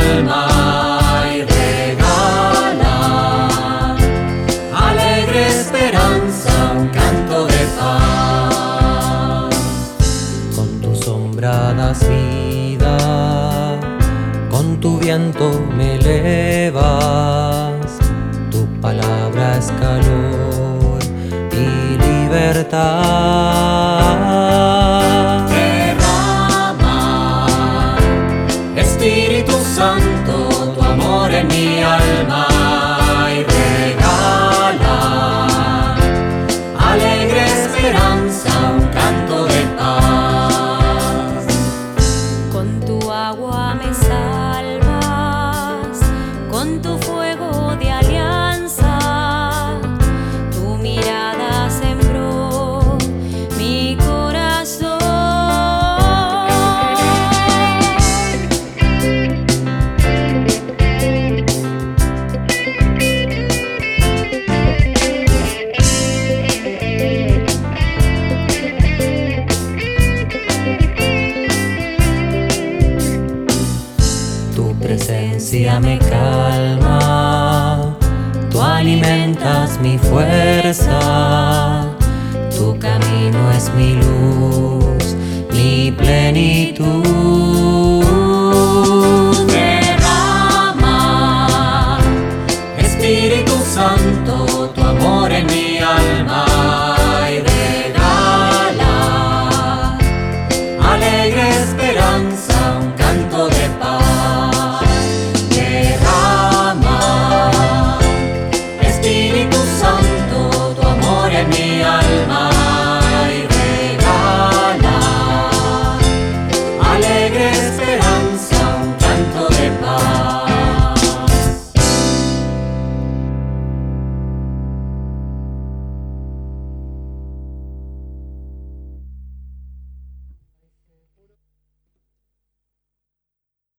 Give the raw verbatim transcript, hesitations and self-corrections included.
alma y regala alegre esperanza, un canto de paz. Con tu sombra das vida, con tu viento me elevas, tu palabra es calor y libertad. Derrama, Espíritu Santo, tu amor en mi alma y regala alegre esperanza, un canto de paz. Con tu agua me salvas, con tu fuego de alianza, tu mirada sembró mi corazón. Tu presencia me calma, tú alimentas mi fuerza, tu camino es mi luz, mi plenitud.